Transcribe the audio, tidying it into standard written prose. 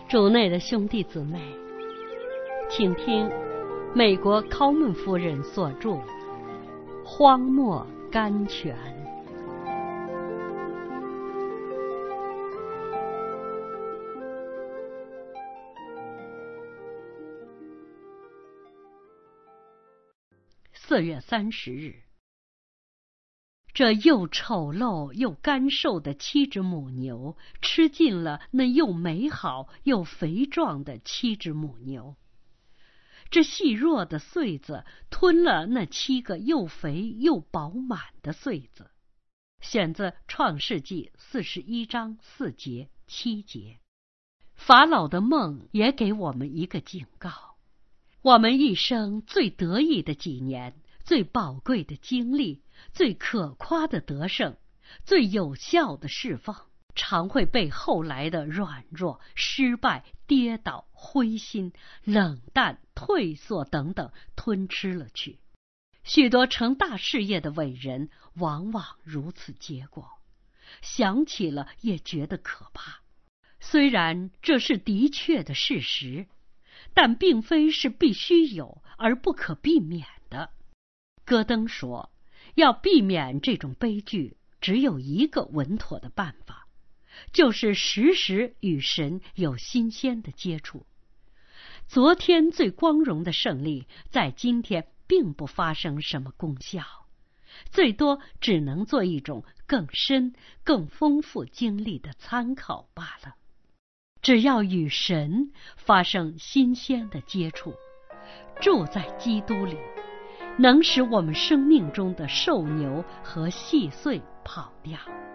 主内的兄弟姊妹，请听美国考门夫人所著《荒漠甘泉》。4月30日，这又丑陋又干瘦的7只母牛吃尽了那又美好又肥壮的7只母牛。这细弱的穗子吞了那7个又肥又饱满的穗子。选自创世纪41章4节7节。法老的梦也给我们一个警告。我们一生最得意的几年，最宝贵的经历，最可夸的得胜，最有效的释放，常会被后来的软弱、失败、跌倒、灰心、冷淡、退缩等等吞吃了去。许多成大事业的伟人往往如此结果，想起了也觉得可怕。虽然这是的确的事实，但并非是必须有而不可避免的。戈登说，要避免这种悲剧，只有一个稳妥的办法，就是时时与神有新鲜的接触。昨天最光荣的胜利，在今天并不发生什么功效，最多只能做一种更深、更丰富经历的参考罢了。只要与神发生新鲜的接触，住在基督里，能使我们生命中的瘦牛和细碎跑掉。